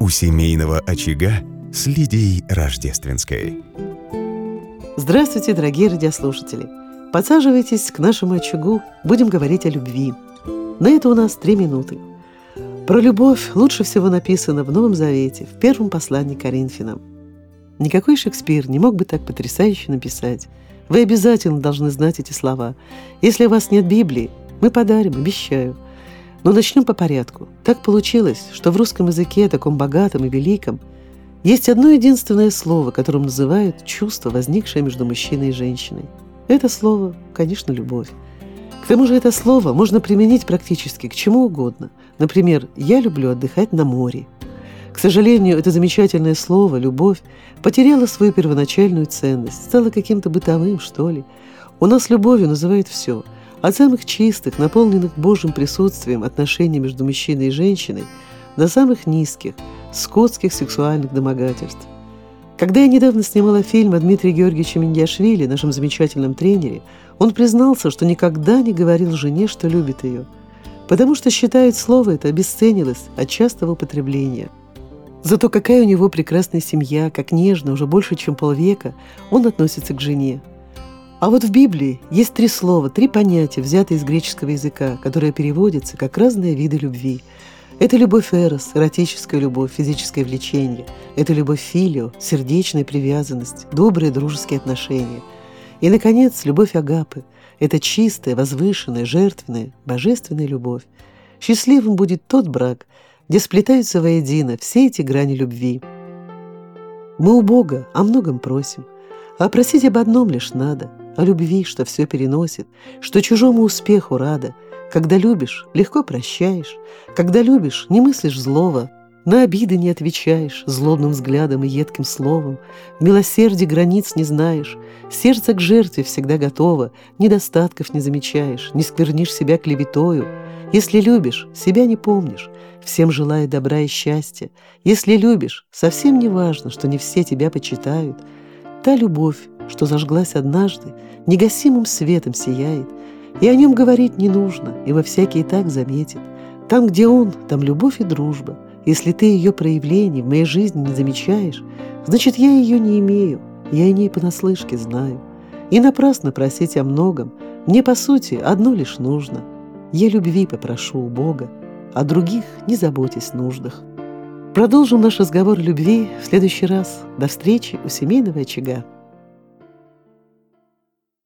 у семейного очага с Лидией Рождественской. Здравствуйте, дорогие радиослушатели! Подсаживайтесь к нашему очагу, будем говорить о любви. На это у нас 3 минуты. Про любовь лучше всего написано в Новом Завете, в первом послании к Коринфянам. Никакой Шекспир не мог бы так потрясающе написать. Вы обязательно должны знать эти слова. Если у вас нет Библии, мы подарим, обещаю. Но начнем по порядку. Так получилось, что в русском языке, таком богатом и великом, есть одно единственное слово, которым называют чувство, возникшее между мужчиной и женщиной. Это слово, конечно, любовь. К тому же это слово можно применить практически к чему угодно. Например, «я люблю отдыхать на море». К сожалению, это замечательное слово «любовь» потеряло свою первоначальную ценность, стало каким-то бытовым, что ли. У нас любовью называют все, от самых чистых, наполненных Божьим присутствием отношений между мужчиной и женщиной, до самых низких, скотских сексуальных домогательств. Когда я недавно снимала фильм о Дмитрии Георгиевиче Миндиашвили, нашем замечательном тренере, он признался, что никогда не говорил жене, что любит ее, потому что считает слово это обесценилось от частого употребления. Зато какая у него прекрасная семья, как нежно, уже больше, чем полвека, он относится к жене. А вот в Библии есть 3 слова, 3 понятия, взятые из греческого языка, которые переводятся как разные виды любви. Это любовь эрос, эротическая любовь, физическое влечение. Это любовь филио, сердечная привязанность, добрые дружеские отношения. И, наконец, любовь агапы. Это чистая, возвышенная, жертвенная, божественная любовь. Счастливым будет тот брак, где сплетаются воедино все эти грани любви. Мы у Бога о многом просим, а просить об одном лишь надо, о любви, что все переносит, что чужому успеху рада. Когда любишь, легко прощаешь, когда любишь, не мыслишь злого, на обиды не отвечаешь злобным взглядом и едким словом, в милосердии границ не знаешь, сердце к жертве всегда готово, недостатков не замечаешь, не сквернишь себя клеветою. Если любишь, себя не помнишь, всем желая добра и счастья. Если любишь, совсем не важно, что не все тебя почитают. Та любовь, что зажглась однажды, негасимым светом сияет, и о нем говорить не нужно, ибо всякий и так заметит. Там, где он, там любовь и дружба. Если ты ее проявлений в моей жизни не замечаешь, значит, я ее не имею, я о ней понаслышке знаю. И напрасно просить о многом, мне, по сути, одно лишь нужно. Я любви попрошу у Бога, о других не заботясь нуждах. Продолжим наш разговор о любви в следующий раз. До встречи у семейного очага.